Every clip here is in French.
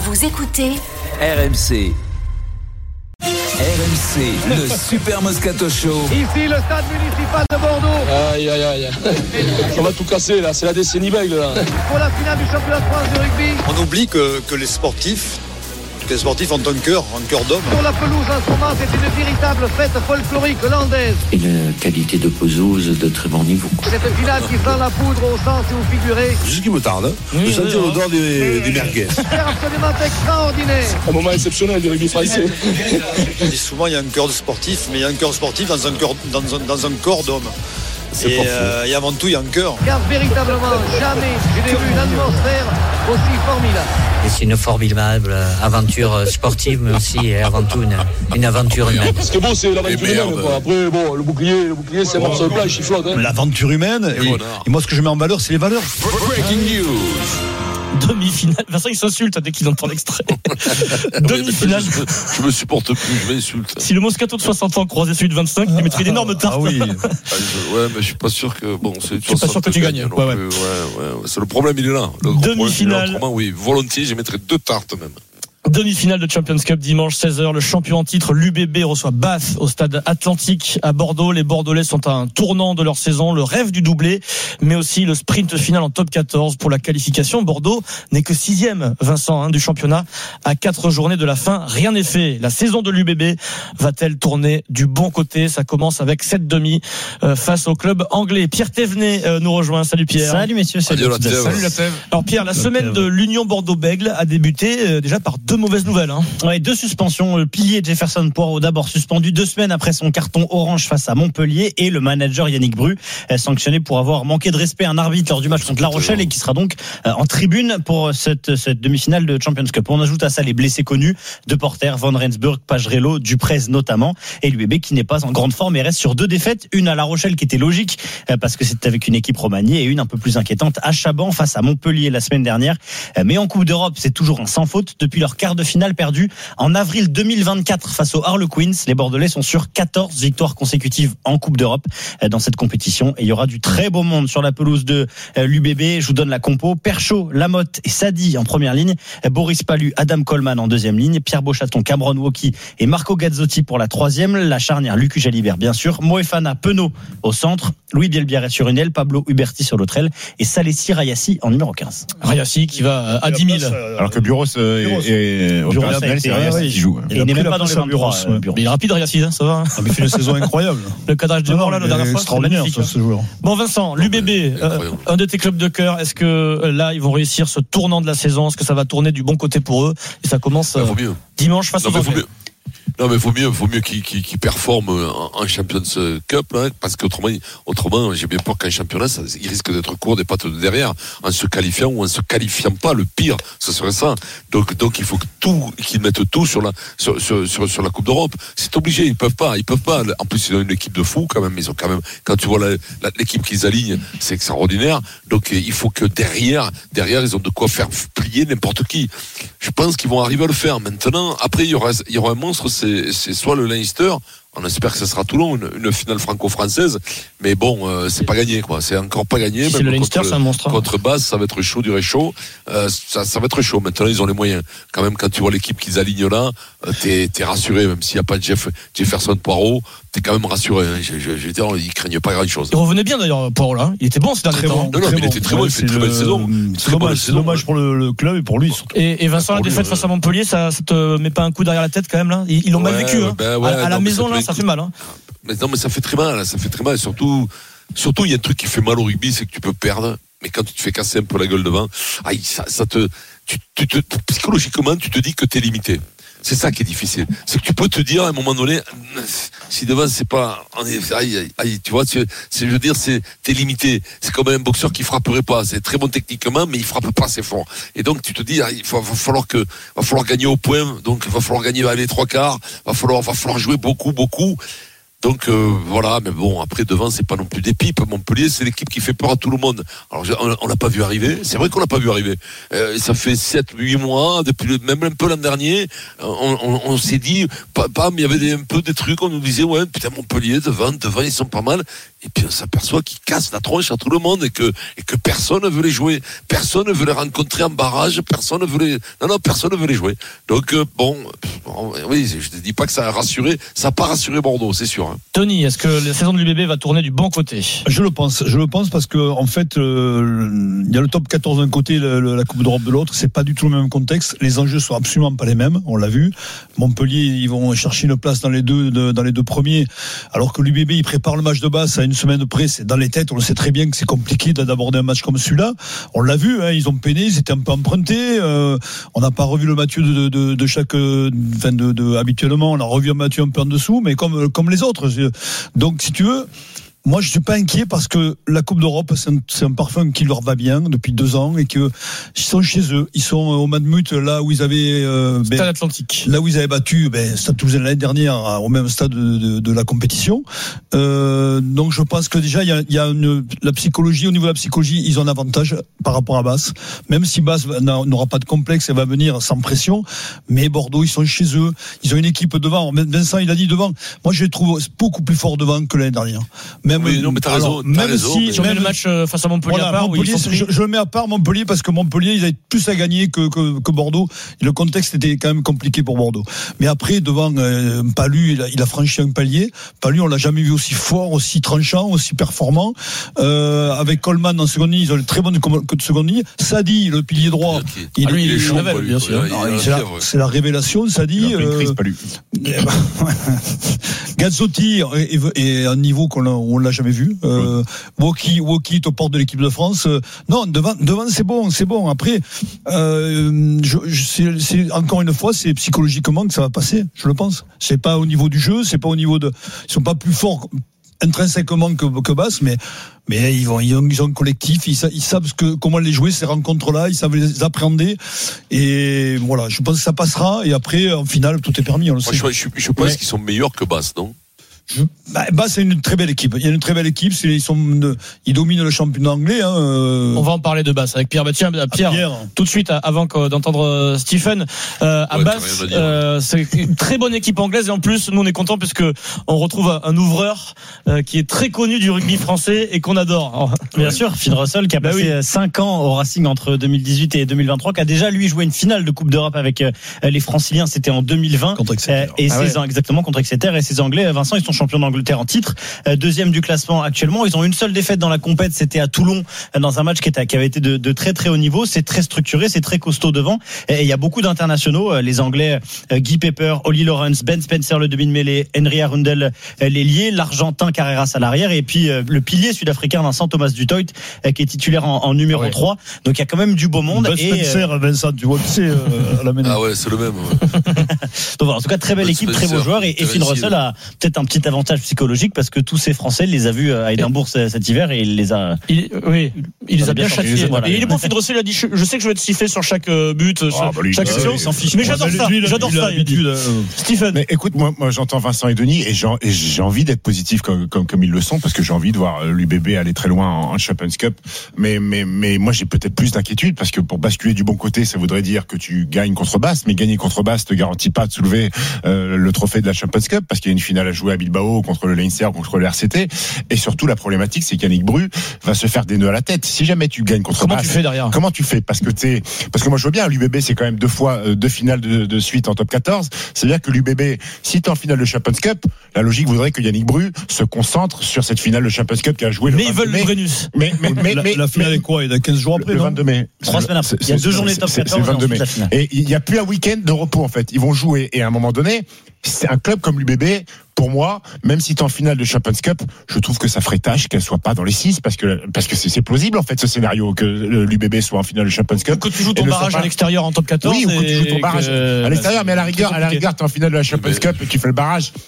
Vous écoutez RMC. RMC, le Super Moscato Show. Ici, le stade municipal de Bordeaux. Aïe, aïe, aïe. On va tout casser, là. C'est la décennie bègle, là. Pour la finale du championnat de France de rugby. On oublie que les sportifs ont un cœur d'homme. Sur la pelouse, en ce moment, c'est une véritable fête folklorique landaise. Une qualité de pelouse de très bon niveau. Cette finale qui sent la poudre au sens où vous figurez. C'est ce qui me tarde, de sentir l'odeur des merguez. C'est absolument extraordinaire. Un moment exceptionnel du rugby français. On dit souvent il y a un cœur de sportif, mais il y a un cœur sportif dans un corps d'homme. Et avant tout, il y a un cœur. Car véritablement, jamais je n'ai vu une atmosphère aussi formidable. Et c'est une formidable aventure sportive, mais aussi et avant tout une aventure humaine. Ce qui est beau, c'est l'aventure humaine, quoi. Après, bon, le bouclier, c'est un morceau de plage, il flotte. L'aventure humaine, et moi ce que je mets en valeur, c'est les valeurs. Breaking news. Demi-finale. Vincent, il s'insulte dès qu'il entend l'extrait. Demi-finale. Je me supporte plus, je m'insulte. Si le Moscato de 60 ans croisait celui de 25, il mettrait une énorme tarte. Ah oui. Ouais, mais je suis pas sûr que. Bon, je suis pas sûr que tu gagnes. Ouais. C'est le problème, il est là. Demi-finale. Autrement, oui, volontiers, je mettrais 2 tartes même. Demi-finale de Champions Cup dimanche 16h. Le champion en titre, l'UBB, reçoit Bath au stade Atlantique à Bordeaux. Les Bordelais sont à un tournant de leur saison, le rêve du doublé, mais aussi le sprint final en top 14 pour la qualification. Bordeaux n'est que 6e, Vincent, du championnat à 4 journées de la fin. Rien n'est fait. La saison de l'UBB va-t-elle tourner du bon côté? Ça commence avec 7 demi face au club anglais. Pierre Thévenet nous rejoint. Salut Pierre. Salut messieurs. Salut la Thève. Alors Pierre, la semaine de l'Union Bordeaux-Bègles a débuté déjà par 2 mauvaises nouvelles. Ouais, 2 suspensions. Le pilier Jefferson Poirot, d'abord suspendu 2 semaines après son carton orange face à Montpellier, et le manager Yannick Bru sanctionné pour avoir manqué de respect à un arbitre lors du match contre La Rochelle, et qui sera donc en tribune pour cette demi-finale de Champions Cup. On ajoute à ça les blessés connus de Porter, Van Rensburg, Pagerello, Duprez notamment, et l'UBB qui n'est pas en grande forme et reste sur 2 défaites, une à La Rochelle qui était logique parce que c'était avec une équipe remaniée, et une un peu plus inquiétante à Chaban face à Montpellier la semaine dernière. Mais en Coupe d'Europe, c'est toujours un sans faute depuis leur quart de finale perdu en avril 2024 face aux Harlequins. Les Bordelais sont sur 14 victoires consécutives en Coupe d'Europe dans cette compétition, et il y aura du très beau monde sur la pelouse de l'UBB. Je vous donne la compo: Perchaud, Lamotte et Sadi en première ligne, Boris Palu, Adam Coleman en deuxième ligne, Pierre Beauchaton, Cameron Woki et Marco Gazzotti pour la troisième, la charnière Lucu Jalibert bien sûr, Moefana Penaud au centre, Louis Bielbiaré sur une aile, Pablo Huberti sur l'autre aile, et Salessi Rayassi en numéro 15. Rayassi qui va à 10 000. Alors que Buros est qui joue. Il n'est même pas dans les 23. Il est rapide, Rayassi, ça va. Il fait une saison incroyable. Le cadrage de mort là, la dernière fois, c'est magnifique. Ce joueur. Bon Vincent, l'UBB, un de tes clubs de cœur, est-ce que là ils vont réussir ce tournant de la saison? Est-ce que ça va tourner du bon côté pour eux? Et ça commence dimanche face aux Anglais. Non, mais vaut mieux qu'ils performent en Champions Cup, là, parce qu'autrement, j'ai bien peur qu'en championnat, il risque d'être court des pattes de derrière, en se qualifiant ou en se qualifiant pas. Le pire, ce serait ça. Donc il faut qu'ils mettent tout sur la Coupe d'Europe. C'est obligé, ils peuvent pas. En plus, ils ont une équipe de fous, quand même. Ils ont quand même, quand tu vois l'équipe qu'ils alignent, c'est extraordinaire. Donc il faut que derrière, ils ont de quoi faire plier n'importe qui. Je pense qu'ils vont arriver à le faire. Maintenant, après, il y aura un monstre, c'est soit le Leinster, on espère que ce sera Toulon, une finale franco-française, mais bon, c'est pas gagné, quoi. C'est encore pas gagné. Si c'est le Leinster, c'est un monstre. Contre Bath, ça va être chaud, du réchaud. Ça va être chaud. Maintenant, ils ont les moyens. Quand même, quand tu vois l'équipe qu'ils alignent là, t'es rassuré, même s'il n'y a pas de Jefferson Poirot, t'es quand même rassuré. Je veux dire, ils craignent pas grand chose. Il revenait bien d'ailleurs, Poirot là. Il était bon ces derniers temps. Non, il était très bon. Il fait une très belle saison. C'est dommage pour le club et pour lui surtout. Et Vincent, la défaite face à Montpellier, ça te met pas un coup derrière la tête quand même là? Ils l'ont mal vécu. À la maison là, ça fait mal. Mais non, mais ça fait très mal. Surtout, il y a un truc qui fait mal au rugby, c'est que tu peux perdre. Mais quand tu te fais casser un peu la gueule devant, psychologiquement, tu te dis que t'es limité. C'est ça qui est difficile. C'est que tu peux te dire à un moment donné, si devant c'est pas, tu vois, je veux dire, t'es limité. C'est comme un boxeur qui frapperait pas. C'est très bon techniquement, mais il frappe pas assez fort. Et donc tu te dis, il va falloir gagner au point. Donc il va falloir gagner les 3 quarts. Va falloir jouer beaucoup. Donc voilà, mais bon, après devant c'est pas non plus des pipes. Montpellier c'est l'équipe qui fait peur à tout le monde. Alors on l'a pas vu arriver, c'est vrai qu'on l'a pas vu arriver. Ça fait 7-8 mois, depuis même un peu l'an dernier, on s'est dit, bam, il y avait un peu des trucs, on nous disait ouais putain Montpellier devant ils sont pas mal. Et puis on s'aperçoit qu'ils cassent la tronche à tout le monde et que personne ne veut les jouer, personne ne veut les rencontrer en barrage, personne ne veut les jouer. Donc oui, je ne dis pas que ça a rassuré, ça n'a pas rassuré Bordeaux, c'est sûr. Tony, est-ce que la saison de l'UBB va tourner du bon côté ? Je le pense parce que en fait, il y a le top 14 d'un côté, la Coupe d'Europe de l'autre. C'est pas du tout le même contexte. Les enjeux sont absolument pas les mêmes. On l'a vu. Montpellier, ils vont chercher une place dans les deux premiers, alors que l'UBB, il prépare le match de base à une semaine près. C'est dans les têtes. On le sait très bien que c'est compliqué d'aborder un match comme celui-là. On l'a vu. Ils ont peiné. Ils étaient un peu empruntés. On n'a pas revu le Mathieu de chaque, habituellement. On a revu un Mathieu un peu en dessous, mais comme les autres. Donc, si tu veux, moi, je suis pas inquiet parce que la Coupe d'Europe, c'est un parfum qui leur va bien depuis 2 ans et que ils sont chez eux. Ils sont au Matmut, là où ils avaient Stade Atlantique. Là où ils avaient battu Stade Toulousain l'année dernière au même stade de la compétition. Donc, je pense que déjà il y a la psychologie, au niveau de la psychologie, ils ont un avantage par rapport à Basse. Même si Basse n'aura pas de complexe, elle va venir sans pression. Mais Bordeaux, ils sont chez eux. Ils ont une équipe devant. Vincent, il a dit devant. Moi, je les trouve beaucoup plus forts devant que l'année dernière. Oui, non, mais t'as raison. Si je mets le match face à Montpellier à part, Montpellier, je le mets à part Montpellier parce que Montpellier, ils avaient plus à gagner que Bordeaux. Et le contexte était quand même compliqué pour Bordeaux. Mais après, devant Palu, il a franchi un palier. Palu, on l'a jamais vu aussi fort, aussi tranchant, aussi performant. Avec Coleman en seconde ligne, ils ont une très bonne seconde ligne. Sadi, le pilier droit, il est chaud, bien sûr. C'est la révélation, Sadi. Gazzotti est à un niveau on l'a jamais vu. Woki est aux portes de l'équipe de France. Non, devant c'est bon. Après, c'est encore une fois, c'est psychologiquement que ça va passer. Je le pense. C'est pas au niveau du jeu, c'est pas au niveau ils sont pas plus forts intrinsèquement que Basse, mais ils ont un collectif, ils savent comment les jouer ces rencontres-là, ils savent les appréhender, et voilà, je pense que ça passera, et après en finale tout est permis, on le sait. Je pense qu'ils sont meilleurs que Basse, non? C'est une très belle équipe. Il y a une très belle équipe. Ils dominent le championnat anglais. On va en parler de Basse avec Pierre. Pierre, tout de suite, avant d'entendre Stephen, à Basse, c'est une très bonne équipe anglaise et en plus, nous on est contents puisque on retrouve un ouvreur qui est très connu du rugby français et qu'on adore. Bien sûr, Phil Russell qui a passé 5 ans au Racing entre 2018 et 2023, qui a déjà lui joué une finale de Coupe d'Europe avec les Franciliens. C'était en 2020 contre Exeter. Exactement, contre Exeter, et ces Anglais, Vincent, ils sont champions d'Angleterre en titre, deuxième du classement actuellement. Ils ont une seule défaite dans la compète, c'était à Toulon, dans un match qui avait été de très très haut niveau. C'est très structuré, c'est très costaud devant, et il y a beaucoup d'internationaux, les Anglais, Guy Pepper, Ollie Lawrence, Ben Spencer le demi-mêlée, Henry Arundel l'ailier, l'Argentin Carreras à l'arrière, et puis le pilier sud-africain Vincent Thomas Dutoit qui est titulaire en numéro 3. Donc il y a quand même du beau monde. Ben Spencer, Vincent, tu vois que c'est la médaille. Ah ouais, c'est le même. Donc voilà, en tout cas très belle équipe, très beau joueur, et Phil Russell a peut-être un petit avantage psychologique parce que tous ces Français, il les a vus à Édimbourg cet hiver et il les a bien châtiés. Et il est bon, Phil Russell, il a dit je sais que je vais être sifflé sur chaque but, chaque action, mais j'adore ça. Stephen. Mais écoute, moi j'entends Vincent et Denis et j'ai envie d'être positif comme ils le sont, parce que j'ai envie de voir l'UBB aller très loin en Champions Cup, mais moi j'ai peut-être plus d'inquiétude, parce que pour basculer du bon côté, ça voudrait dire que tu gagnes contre Basse, mais gagner contre Basse te garantit pas de soulever le trophée de la Champions Cup, parce qu'il y a une finale à jouer à Bilbao contre le Leinster, contre le RCT, et surtout la problématique c'est qu'Yannick Bru va se faire des nœuds à la tête si jamais tu gagnes contre Basse. Comment tu fais derrière? Comment tu fais? Parce que moi je vois bien, l'UBB c'est quand même 2 finales de suite en top 14, c'est-à-dire que l'UBB, si t'es en finale de Champions Cup, la logique voudrait que Yannick Bru se concentre sur cette finale de Champions Cup qui a joué mais ils veulent le Brennus. Mais la finale est quoi? Il y a 15 jours après, le 22 mai. 3 semaines après. Il y a 2 journées top 14 c'est le 22 mai. Et il n'y a plus un week-end de repos en fait. Ils vont jouer, et à un moment donné, c'est un club comme l'UBB, pour moi, même si tu es en finale de Champions Cup, je trouve que ça ferait tâche qu'elle soit pas dans les 6, parce que c'est plausible en fait ce scénario, que l'UBB soit en finale de Champions Cup. Ou que tu joues ton barrage à l'extérieur en top 14. Oui, ou que tu joues ton barrage à l'extérieur, mais à la rigueur, tu es en finale de la Champions Cup et tu fais le barrage.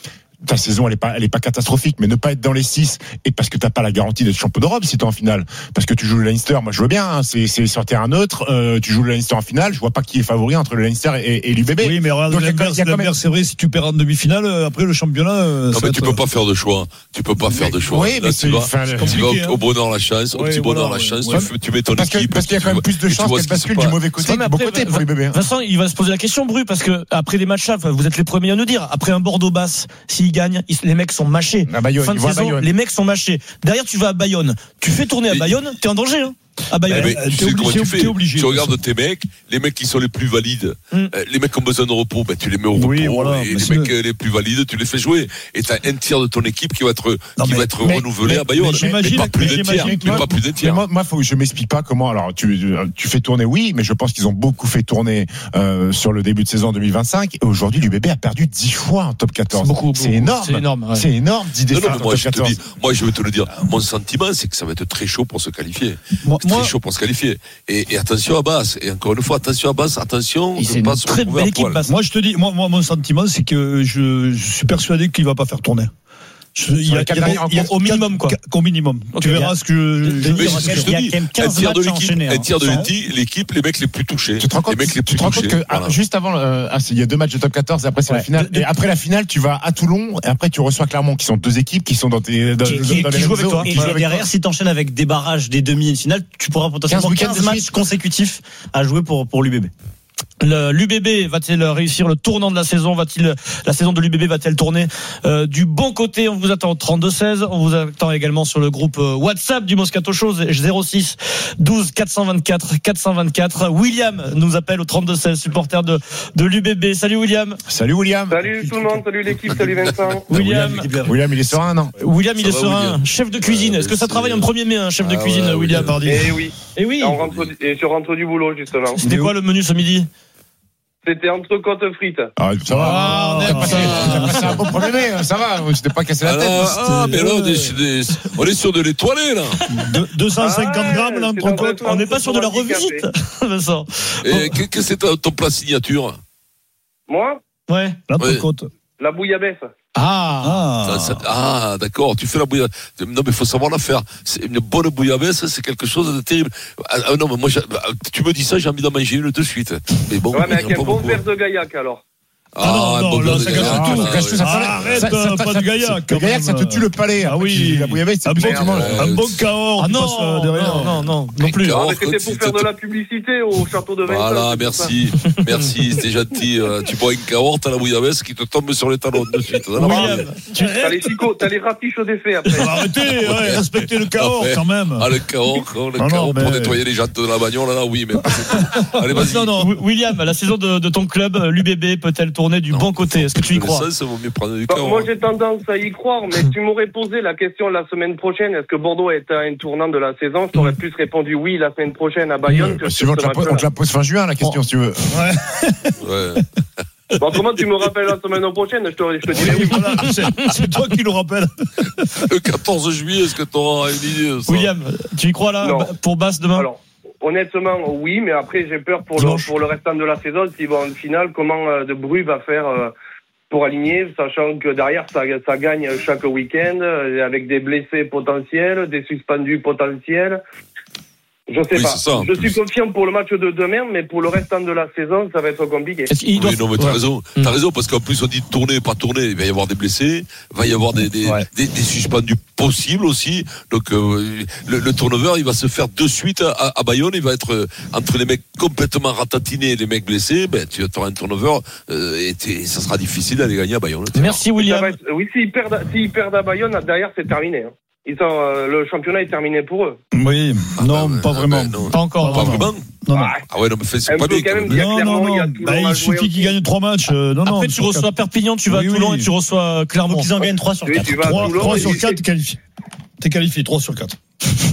ta saison elle est pas catastrophique, mais ne pas être dans les 6 et parce que t'as pas la garantie d'être champion d'Europe si t'es en finale, parce que tu joues le Leinster, moi je vois bien, hein, c'est sur terrain neutre, tu joues le Leinster en finale, je vois pas qui est favori entre le Leinster et l'UBB. Oui, mais regarde, l'inverse, c'est vrai, si tu perds en demi-finale, après le championnat. Non, mais tu peux pas faire de choix. Oui, mais tu vas au bonheur la chance, au petit bonheur la chance, tu mets ton équipe. Parce qu'il y a quand même plus de chances qu'elle bascule du mauvais côté que du bon côté pour l'UBB. Vincent, il va se poser la question, Bru, parce que après les matchs, vous êtes les premiers à nous dire, après un Bordeaux-Basse, s'ils gagnent, les mecs sont mâchés. Bayonne, fin de saison, les mecs sont mâchés. Derrière, tu vas à Bayonne. Tu fais tourner à Bayonne, t'es en danger, hein. Ah bah, t'es obligé. Tu regardes tes mecs, les mecs qui sont les plus valides, les mecs qui ont besoin de repos, tu les mets au repos. Et les mecs les plus valides, tu les fais jouer. Et t'as un tiers de ton équipe qui va être renouvelé à Bayonne. Mais pas plus d'un tiers. Moi, je m'explique pas comment. Alors, tu fais tourner, oui, mais je pense qu'ils ont beaucoup fait tourner sur le début de saison 2025. Et aujourd'hui, l'UBB a perdu 10 fois en top 14. C'est énorme. C'est énorme, 10 défaites en top 14. Moi, je vais te le dire. Mon sentiment, c'est que ça va être très chaud pour se qualifier. Très chaud pour se qualifier. Et attention à Basse. Et encore une fois, attention à Basse. Attention. C'est une très belle équipe, Basse. Moi, je te dis, mon sentiment, c'est que je suis persuadé qu'il va pas faire tourner. Il y a au minimum, quoi. Au minimum. Tu verras ce que je te dis. Un tiers de l'équipe, les mecs les plus touchés. Tu te rends compte que juste avant, il y a 2 matchs de top 14 et après c'est la finale. Et après la finale, tu vas à Toulon et après tu reçois Clermont, qui sont 2 équipes qui sont dans les jouent avec toi. Et derrière, si t'enchaînes avec des barrages, des demi et une finale, tu pourras potentiellement 15 matchs consécutifs à jouer pour l'UBB. L'UBB va-t-il réussir le tournant de la saison? La saison de l'UBB va-t-elle tourner du bon côté? On vous attend au 32-16. On vous attend également sur le groupe WhatsApp du Moscato Show 06 12 424 424. William nous appelle au 32-16, supporter de l'UBB. Salut William. Salut William. Salut tout le monde, salut l'équipe, salut Vincent. William, il est serein, non? William, il est serein. Chef de cuisine. Est-ce que ça travaille en 1er mai, un chef de cuisine, William? Eh oui. Et je rentre du boulot justement. C'était quoi le menu ce midi? C'était entrecôte frites. Ah, ça va. C'est un bon premier mai, ça va. Je t'ai pas cassé la tête. Mais là, on est sur de l'étoilé, là. 250 grammes, l'entrecôte. On n'est pas sur de la revisite, Vincent. Et qu'est-ce que c'est ton plat signature? Moi? Ouais. L'entrecôte. La bouillabaisse. D'accord, tu fais la bouillabaisse. Non, mais il faut savoir la faire. C'est une bonne bouillabaisse, c'est quelque chose de terrible. Non, mais moi, tu me dis ça, j'ai envie d'en manger une de suite. Mais bon, mais avec un bon verre de Gaillac, alors. Non, ça cache tout. Arrête, pas de Gaillac. Le Gaillac, ça te tue le palais. Ah oui, la bouillabaisse, c'est un bon Cahors. Non plus. C'était pour faire de la publicité au château de Vincennes. Voilà, merci, c'était gentil. Tu bois une Cahors, t'as la bouillabaisse qui te tombe sur les talons de suite. T'as les ratiches au défait après. Arrêtez, respectez le Cahors quand même. Le Cahors pour nettoyer les jantes de la bagnole, là, oui, mais. Allez, vas-y. Non, William, la saison de ton club, l'UBB, peut-elle tourner du bon côté? Est-ce que tu y crois? Ça vaut mieux prendre du moi j'ai tendance à y croire, mais tu m'aurais posé la question la semaine prochaine, est-ce que Bordeaux est à un tournant de la saison? Je t'aurais plus répondu oui la semaine prochaine à Bayonne. On te la pose fin juin la question, si tu veux. Ouais. Bon, comment tu me rappelles la semaine prochaine? Je te dirai oui. Voilà, c'est toi qui nous rappelle. Le 14 juillet, est-ce que tu auras une idée? William, tu y crois là? Non. Pour Basse demain? Alors, honnêtement, oui, mais après, j'ai peur pour le restant de la saison. S'ils vont en finale, comment de Bru va faire pour aligner, sachant que derrière, ça gagne chaque week-end, avec des blessés potentiels, des suspendus potentiels. Je sais pas. Je suis confiant pour le match de demain, mais pour le restant de la saison, ça va être compliqué. Non, mais t'as raison. T'as raison, parce qu'en plus, on dit tourner, pas tourner. Il va y avoir des blessés, il va y avoir des suspendus possibles aussi. Donc, le turnover, il va se faire de suite à Bayonne. Il va être entre les mecs complètement ratatinés et les mecs blessés. Tu auras un turnover, et ça sera difficile d'aller gagner à Bayonne. Merci, William. Oui, s'ils perdent à Bayonne, derrière, c'est terminé. Le championnat est terminé pour eux. Oui, pas vraiment. Pas encore. Pas vraiment. Non. Ah ouais, non, mais c'est pas bien. Non. Il suffit qu'ils gagnent 3 matchs. Après, tu reçois Perpignan, tu vas à Toulon et tu reçois Clermont. Ils en gagnent 3 sur 4. 3 sur 4, t'es qualifié. T'es qualifié 3 sur 4.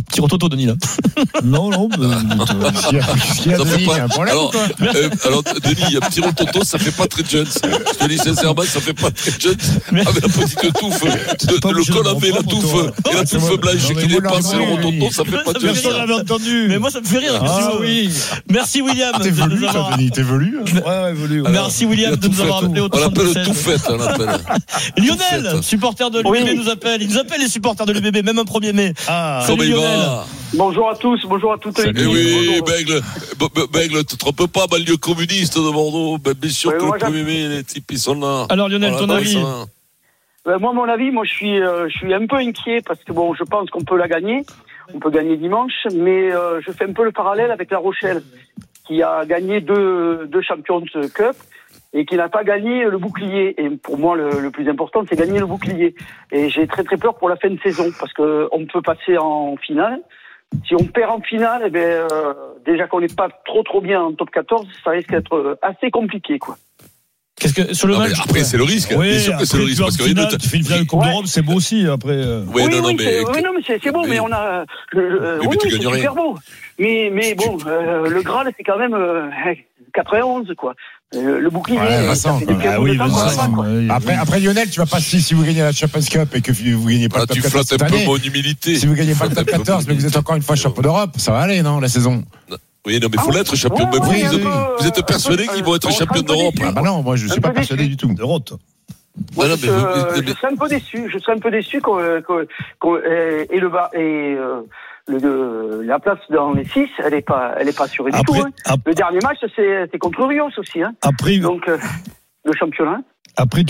Petit rototo, Denis, là. Non. Qu'est-ce qu'il y a, Denis, il y a un problème, alors, Denis, un petit rototo, ça fait pas très jeune. Je te dis sincèrement, ça fait pas très jeune. Avec la petite touffe, le col avait la touffe et la touffe blanche qui dépasse le rototo, ça fait pas très jeune. Personne l'avait entendu. Mais moi, ça me fait rire. Ah oui. Merci, William. T'es velu, toi, Denis, t'es velu. Ouais, velu. Merci, William, de nous avoir appelé au 32 16. On l'appelle touffette, on l'appelle. Lionel, supporter de l'UBB, nous appelle. Il nous appelle les supporters de l'UBB, même un 1er mai. Salut Lionel. Bonjour à tous, bonjour à toutes les Et oui, Bègle, te trompe pas, banlieue communiste de Bordeaux. Bien sûr que le 1er mai, les types, ils sont là. Alors Lionel, ton avis? Moi, mon avis, je suis un peu inquiet parce que je pense qu'on peut la gagner. On peut gagner dimanche, mais je fais un peu le parallèle avec La Rochelle, qui a gagné deux Champions Cup et qui n'a pas gagné le bouclier. Et pour moi, le plus important, c'est gagner le bouclier. Et j'ai très très peur pour la fin de saison, parce que on peut passer en finale. Si on perd en finale, déjà qu'on n'est pas trop bien en top 14, ça risque d'être assez compliqué, quoi. Qu'est-ce que sur le match? Après, c'est le risque. Oui, bien sûr que c'est le risque, parce que tu fais une finale de Coupe d'Europe, c'est beau aussi. Après. Oui, c'est beau, mais on a. Mais tu gagnes rien. Super beau. Mais bon, le Graal, c'est quand même 91, quoi. Le bouclier. Vincent, après Lionel, tu vas pas si vous gagnez la Champions Cup et que vous gagnez pas le top 14 cette année. Tu flattes un peu mon humilité. Si vous gagnez pas le top 14, mais vous êtes encore une fois champion d'Europe, ça va aller, non, la saison? Oui, non, mais il faut l'être champion. Vous êtes persuadé qu'ils vont être champions d'Europe? Non, moi je suis pas persuadé du tout. D'Europe. Je serais un peu déçu. Je serais un peu déçu la place dans les 6, elle est pas assurée du tout. Hein. Le dernier match, c'est contre Rios aussi. Hein. Donc le championnat. Après,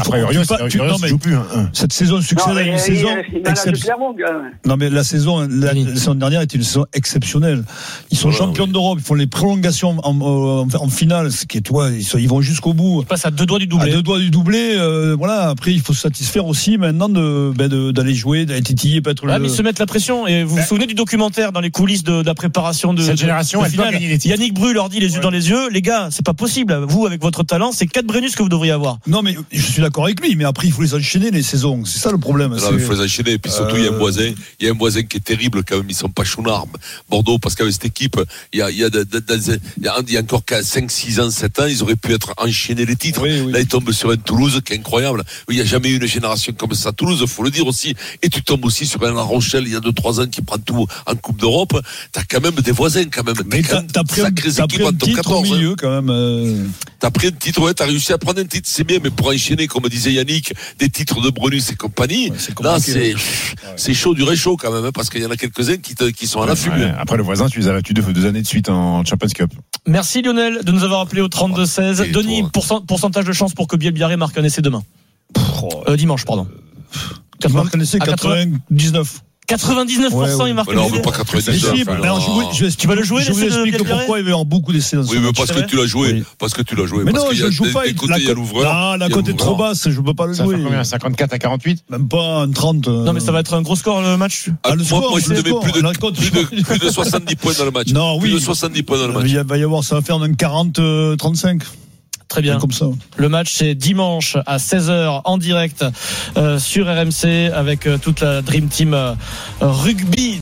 cette saison succède à une saison exceptionnelle. Non, mais la saison dernière était une saison exceptionnelle. Ils sont champions d'Europe, ils font les prolongations en finale, ce qui est ils vont jusqu'au bout. Ils passent à 2 doigts du doublé. À 2 doigts du doublé, voilà. Après, il faut se satisfaire aussi maintenant d'aller jouer, d'aller titiller, peut-être. Mais ils se mettent la pression. Et vous vous souvenez du documentaire dans les coulisses de la préparation de cette génération, elle doit gagner les titres. Yannick Bru leur dit les yeux dans les yeux, les gars, c'est pas possible. Vous, avec votre talent, c'est 4 Brennus que vous devriez avoir. Non, mais je suis d'accord avec lui, mais après il faut les enchaîner les saisons, c'est ça le problème. Non, il faut les enchaîner, et puis surtout il y a un voisin qui est terrible quand même, ils sont pas chounards, Bordeaux, parce qu'avec cette équipe il y a encore 5-6 ans, 7 ans, ils auraient pu être enchaînés les titres. Là ils tombent sur un Toulouse qui est incroyable, il n'y a jamais eu une génération comme ça. Toulouse, faut le dire aussi, et tu tombes aussi sur un La Rochelle il y a 2-3 ans qui prend tout en Coupe d'Europe. T'as quand même des voisins quand même. Mais t'as pris un titre au milieu quand même. T'as pris un titre, t'as réussi à prendre un titre, c'est bien, mais pour enchaîner, comme disait Yannick, des titres de Brennus et compagnie, là c'est chaud du réchaud quand même, parce qu'il y en a quelques-uns qui sont à l'affût. Après le voisin, tu les as battus 2 années de suite en Champions Cup. Merci Lionel de nous avoir appelé au 32-16. Denis, pourcentage de chance pour que Biel-Biarré marque un essai demain. Dimanche, pardon. Marque un essai 99. 99%, il marque. Non, on veut pas 99. Tu vas le jouer, je vous explique pourquoi il va y avoir beaucoup d'essais dans ce match. Oui, mais parce que tu l'as joué. Parce que tu l'as joué. Mais non, je ne joue pas. La cote est trop basse, je ne peux pas le jouer. Ça fait combien? 54 à 48? Même pas un 30. Non, mais ça va être un gros score le match. Moi, je te mets plus de 70 points dans le match. Non, oui. Plus de 70 points dans le match. Il va y avoir, ça va faire un 40-35. Très bien. Comme ça. Le match, c'est dimanche à 16h en direct sur RMC avec toute la Dream Team rugby.